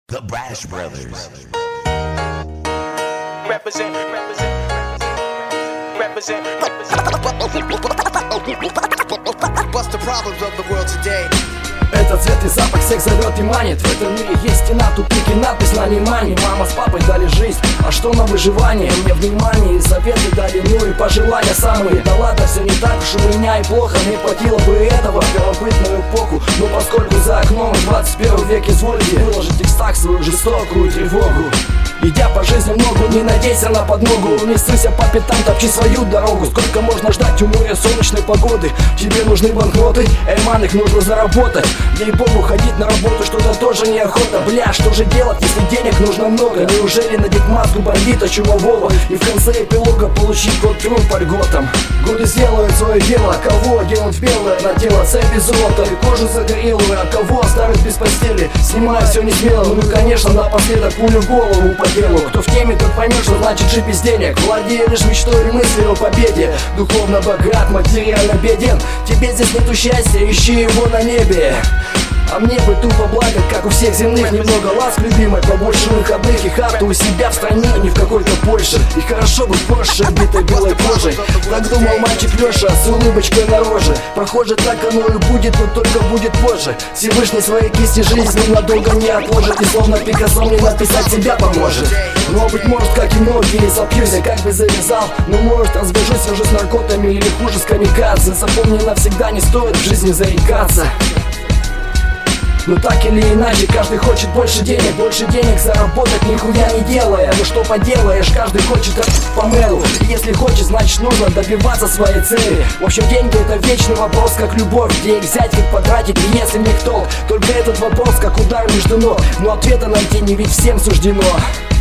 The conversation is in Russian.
The Brash Brothers. Represent. What's the problems of the world today? Это цвет и запах, всех зовет и манит. В этом мире есть стена, тупик и надпись на внимание. Мама с папой дали жизнь, а что на выживание? Мне внимание и советы дали, ну и пожелания самые. Да ладно, все не так уж у меня и плохо. Мне хватило бы этого в первобытную эпоху. Но поскольку за окном в 21 веке изволите выложить в текстах свою жестокую тревогу. Идя по жизни много, не надейся на подмогу. Не ссыся по пятам, топчи свою дорогу. Сколько можно ждать у моря солнечной погоды? Тебе нужны банкноты, эйман, их нужно заработать. Ей-богу, ходить на работу что-то тоже неохота. Бля, что же делать, если денег нужно много? Неужели надеть маску бандита чумового и в конце эпилога получить год труд по льготам? Годы сделают свое дело, кого оденут в белое на тело цепи золота и кожу загорелую, а кого оставят без постели? Снимая все не смело, ну и конечно напоследок пулю в голову по делу. Кто в теме, тот поймет, что значит жить без денег. Владея лишь мечтой и мыслью о победе. Духовно богат, материально беден. Тебе здесь нету счастья, ищи его на небе. А мне бы тупо благо, как у всех земных. Немного ласк любимой, побольше выходных и хату у себя в стране, не в какой-то Польше. И хорошо бы позже, битой белой кожей. Так думал мальчик Леша с улыбочкой на роже. Похоже, так оно и будет, но только будет позже. Всевышний своей кисти жизни надолго не отложит. И словно Пикассо мне написать себя поможет. Но быть может, как и многие, запьюсь я как бы завязал. Но может разбежусь уже с наркотами или хуже с камикадзе. Запомни, навсегда не стоит в жизни заикаться. Но так или иначе, каждый хочет больше денег заработать, нихуя не делая. Ну что поделаешь, каждый хочет по мэру. И если хочет, значит нужно добиваться своей цели. В общем, деньги это вечный вопрос, как любовь. Где их взять, как потратить, и если мне кто? Только этот вопрос, как удар между ног. Но ответа найти не ведь всем суждено.